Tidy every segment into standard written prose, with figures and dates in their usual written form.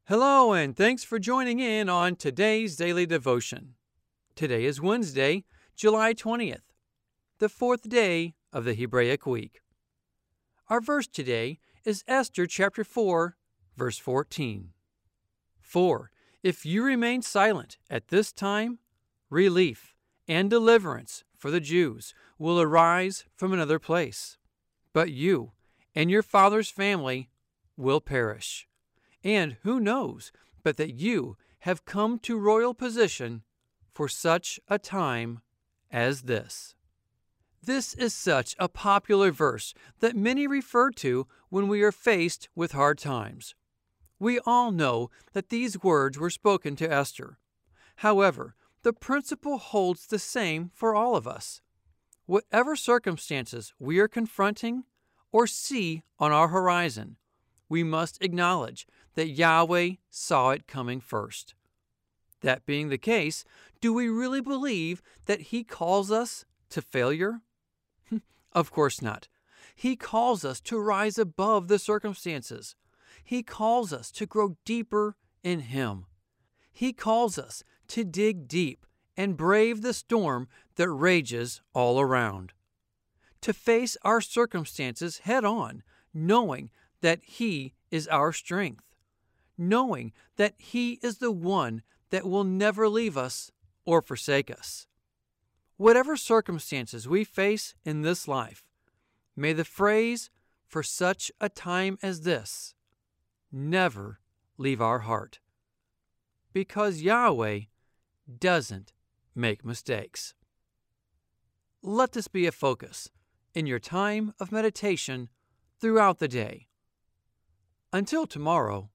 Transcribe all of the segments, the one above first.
Hello, and thanks for joining in on today's daily devotion. Today is Wednesday, July 20th, the fourth day of the Hebraic week. Our verse today is Esther chapter 4, verse 14. For if you remain silent at this time, relief and deliverance for the Jews will arise from another place, but you and your father's family will perish. And who knows but that you have come to royal position for such a time as this. This is such a popular verse that many refer to when we are faced with hard times. We all know that these words were spoken to Esther. However, the principle holds the same for all of us. Whatever circumstances we are confronting or see on our horizon, we must acknowledge that Yahweh saw it coming first. That being the case, do we really believe that He calls us to failure? Of course not. He calls us to rise above the circumstances. He calls us to grow deeper in Him. He calls us to dig deep and brave the storm that rages all around. To face our circumstances head on, knowing that He is our strength, knowing that He is the one that will never leave us or forsake us. Whatever circumstances we face in this life, may the phrase, "for such a time as this," never leave our heart, because Yahweh doesn't make mistakes. Let this be a focus in your time of meditation throughout the day. Until tomorrow,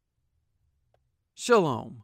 Shalom.